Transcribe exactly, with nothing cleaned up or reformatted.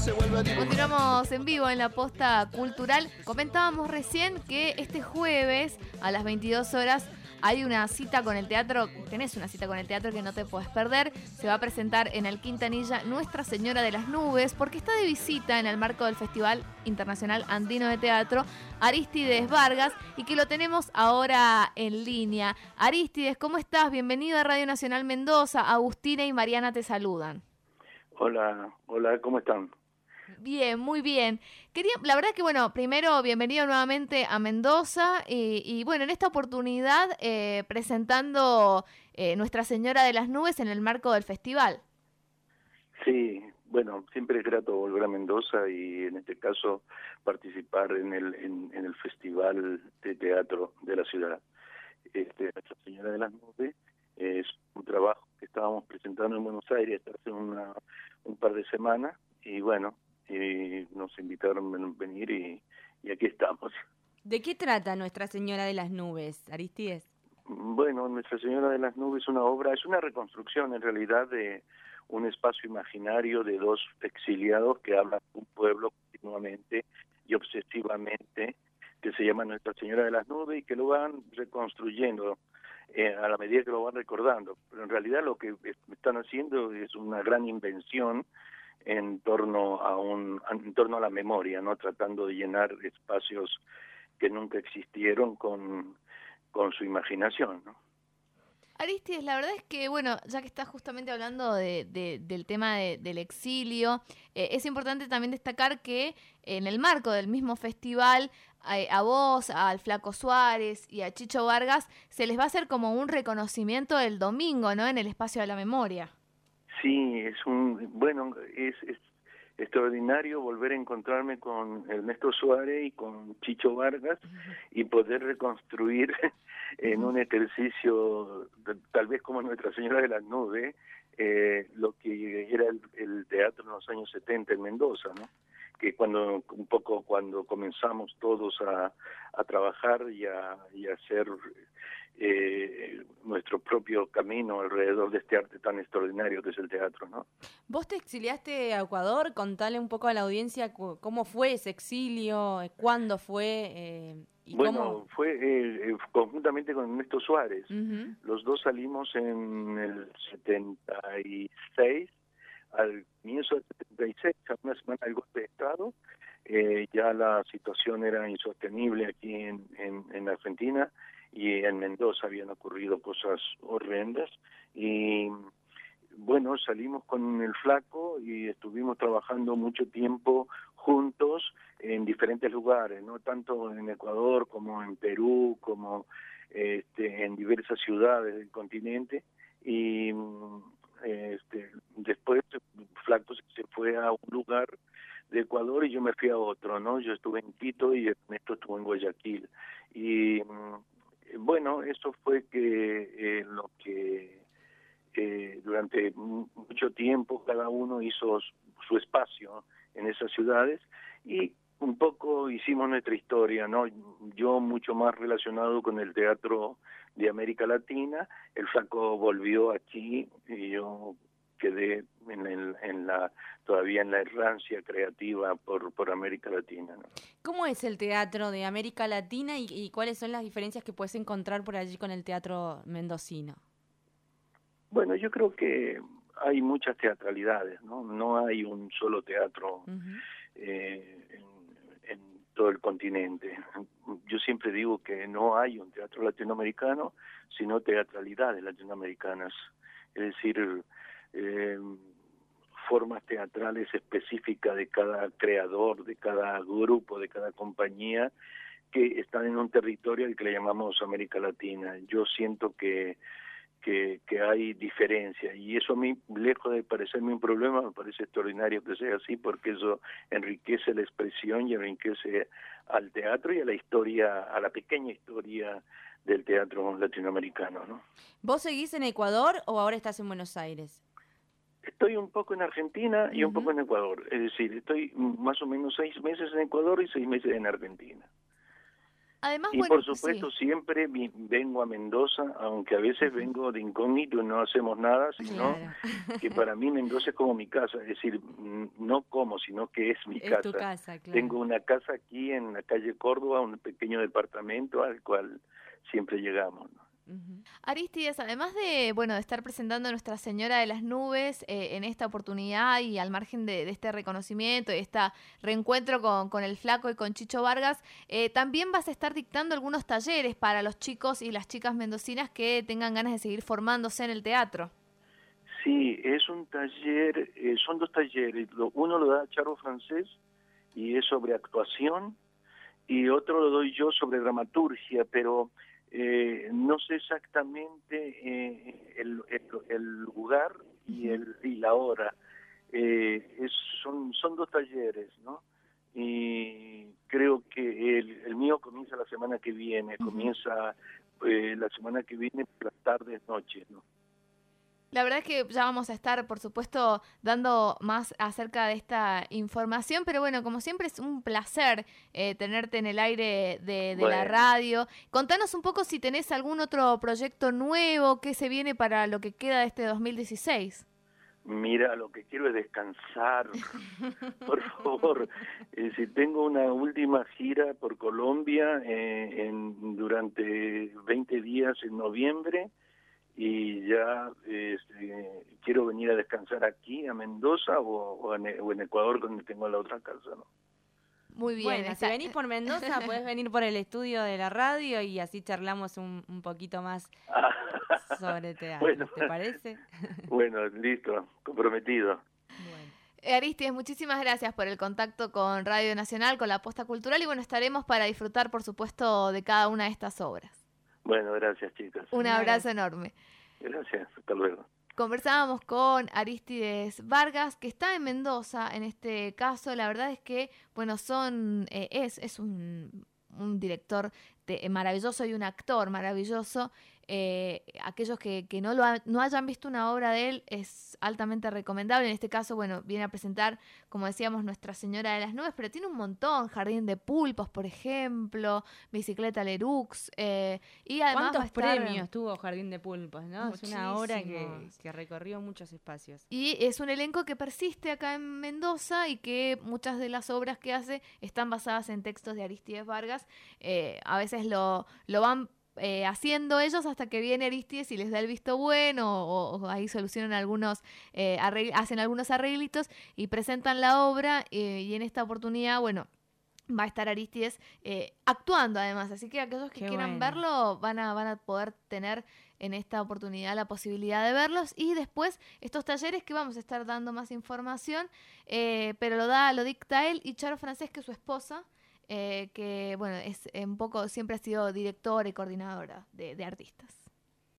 Continuamos en vivo en la Posta Cultural. Comentábamos recién que este jueves a las veintidós horas hay una cita con el teatro, tenés una cita con el teatro que no te puedes perder. Se va a presentar en el Quintanilla Nuestra Señora de las Nubes, porque está de visita en el marco del Festival Internacional Andino de Teatro Arístides Vargas, y que lo tenemos ahora en línea. Arístides, ¿cómo estás? Bienvenido a Radio Nacional Mendoza. Agustina y Mariana te saludan. Hola, hola, ¿cómo están? Bien, muy bien. Quería, la verdad que bueno, primero bienvenido nuevamente a Mendoza y, y bueno, en esta oportunidad eh, presentando eh, Nuestra Señora de las Nubes en el marco del festival. Sí, bueno, siempre es grato volver a Mendoza y en este caso participar en el en, en el festival de teatro de la ciudad. Este, Nuestra Señora de las Nubes es un trabajo que estábamos presentando en Buenos Aires hace una, un par de semanas y bueno, y nos invitaron a venir y, y aquí estamos. ¿De qué trata Nuestra Señora de las Nubes, Arístides? Bueno, Nuestra Señora de las Nubes es una obra, es una reconstrucción en realidad de un espacio imaginario de dos exiliados que hablan de un pueblo continuamente y obsesivamente, que se llama Nuestra Señora de las Nubes y que lo van reconstruyendo eh, a la medida que lo van recordando. Pero en realidad lo que están haciendo es una gran invención en torno a un en torno a la memoria, no tratando de llenar espacios que nunca existieron con con su imaginación, ¿no? Arístides, la verdad es que, bueno, ya que estás justamente hablando de, de, del tema de, del exilio, eh, es importante también destacar que en el marco del mismo festival, a, a vos, al Flaco Suárez y a Chicho Vargas, se les va a hacer como un reconocimiento el domingo, ¿no?, en el Espacio de la Memoria. Sí, es un, bueno, es, es extraordinario volver a encontrarme con Ernesto Suárez y con Chicho Vargas y poder reconstruir en un ejercicio tal vez como Nuestra Señora de las Nubes eh, lo que era el, el teatro en los años setenta en Mendoza, ¿no? Que cuando un poco cuando comenzamos todos a, a trabajar y a, y a hacer eh, nuestro propio camino alrededor de este arte tan extraordinario que es el teatro, ¿no? Vos te exiliaste a Ecuador, contale un poco a la audiencia cómo fue ese exilio, cuándo fue eh, y bueno, cómo... fue eh, conjuntamente con Ernesto Suárez. Uh-huh. Los dos salimos en el setenta y seis, al comienzo del setenta y seis, a una semana del golpe de Estado. Eh, ya la situación era insostenible aquí en, en, en Argentina y en Mendoza habían ocurrido cosas horrendas y bueno, salimos con el Flaco y estuvimos trabajando mucho tiempo juntos en diferentes lugares, no tanto en Ecuador como en Perú, como este, en diversas ciudades del continente y este, después Flaco se fue a un lugar de Ecuador y yo me fui a otro, ¿no? Yo estuve en Quito y Ernesto estuvo en Guayaquil y bueno, eso fue que eh, lo que eh, durante mucho tiempo cada uno hizo su espacio en esas ciudades y un poco hicimos nuestra historia, ¿no? Yo mucho más relacionado con el teatro de América Latina, el Flaco volvió aquí y yo quedé en, el, en la todavía en la errancia creativa por por América Latina, ¿no? ¿Cómo es el teatro de América Latina y, y cuáles son las diferencias que puedes encontrar por allí con el teatro mendocino? Bueno, yo creo que hay muchas teatralidades, ¿no? No hay un solo teatro uh-huh. eh, en, en todo el continente. Yo siempre digo que no hay un teatro latinoamericano, sino teatralidades latinoamericanas. Es decir, eh, formas teatrales específicas de cada creador, de cada grupo, de cada compañía, que están en un territorio al que le llamamos América Latina. Yo siento que Que, que hay diferencia y eso a mí, lejos de parecerme un problema, me parece extraordinario que sea así porque eso enriquece la expresión y enriquece al teatro y a la historia, a la pequeña historia del teatro latinoamericano, ¿no? ¿Vos seguís en Ecuador o ahora estás en Buenos Aires? Estoy un poco en Argentina y uh-huh. un poco en Ecuador, es decir, estoy más o menos seis meses en Ecuador y seis meses en Argentina. Además, Y bueno, por supuesto sí. siempre vi- vengo a Mendoza, aunque a veces vengo de incógnito y no hacemos nada, sino Claro. que para mí Mendoza es como mi casa, es decir, mm, no como, sino que es mi Es tu casa. casa, claro. Tengo una casa aquí en la calle Córdoba, un pequeño departamento al cual siempre llegamos, ¿no? Ujú. Aristides, además de, bueno, de estar presentando a Nuestra Señora de las Nubes eh, en esta oportunidad y al margen de, de este reconocimiento y este reencuentro con, con el Flaco y con Chicho Vargas, eh, también vas a estar dictando algunos talleres para los chicos y las chicas mendocinas que tengan ganas de seguir formándose en el teatro. Sí, es un taller, eh, son dos talleres, lo- uno lo da Charo Francés y es sobre actuación, y otro lo doy yo sobre dramaturgia, pero eh, no sé exactamente eh, el, el, el lugar y, el, y la hora. Eh, es, son, son dos talleres, ¿no? Y creo que el, el mío comienza la semana que viene, Uh-huh. comienza eh, la semana que viene por las tardes, noches, ¿no? La verdad es que ya vamos a estar, por supuesto, dando más acerca de esta información, pero bueno, como siempre es un placer eh, tenerte en el aire de, de Bueno. la radio. Contanos un poco si tenés algún otro proyecto nuevo que se viene para lo que queda de este dos mil dieciséis. Mira, lo que quiero es descansar, por favor. Eh, si tengo una última gira por Colombia eh, en, durante veinte días en noviembre, y ya este, quiero venir a descansar aquí a Mendoza o, o, en, o en Ecuador, donde tengo la otra casa, ¿no? Muy bien. Bueno, está... si venís por Mendoza, podés venir por el estudio de la radio y así charlamos un, un poquito más sobre teatro. Bueno, ¿Te parece? Bueno, listo, comprometido. Bueno. Aristides, muchísimas gracias por el contacto con Radio Nacional, con la Posta Cultural, y bueno, estaremos para disfrutar, por supuesto, de cada una de estas obras. Bueno, gracias, chicas. Un abrazo enorme. Gracias, hasta luego. Conversábamos con Aristides Vargas, que está en Mendoza en este caso. La verdad es que, bueno, son eh, es, es un, un director de, maravilloso y un actor maravilloso. Eh, aquellos que, que no, lo ha, no hayan visto una obra de él es altamente recomendable. En este caso, bueno, viene a presentar, como decíamos, Nuestra Señora de las Nubes, pero tiene un montón. Jardín de Pulpos, por ejemplo, Bicicleta Lerux. Eh, y además ¿Cuántos va a estar... premios tuvo Jardín de Pulpos, no? Es una obra que, Muchísimos. que recorrió muchos espacios. Y es un elenco que persiste acá en Mendoza y que muchas de las obras que hace están basadas en textos de Aristides Vargas. Eh, a veces lo, lo van eh, haciendo ellos hasta que viene Aristides y les da el visto bueno, o, o ahí solucionan algunos, eh, arregl- hacen algunos arreglitos y presentan la obra, eh, y en esta oportunidad, bueno, va a estar Aristides eh, actuando además, así que aquellos que Qué quieran bueno. verlo van a, van a poder tener en esta oportunidad la posibilidad de verlos, y después estos talleres que vamos a estar dando más información, eh, pero lo da, lo dicta él y Charo Francés, que es su esposa, eh, que bueno, es un poco, siempre ha sido directora y coordinadora de, de artistas.